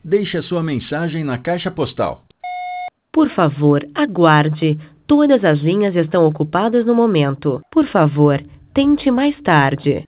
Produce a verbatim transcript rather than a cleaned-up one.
Deixe a sua mensagem na caixa postal. Por favor, aguarde. Todas as linhas estão ocupadas no momento. Por favor, tente mais tarde.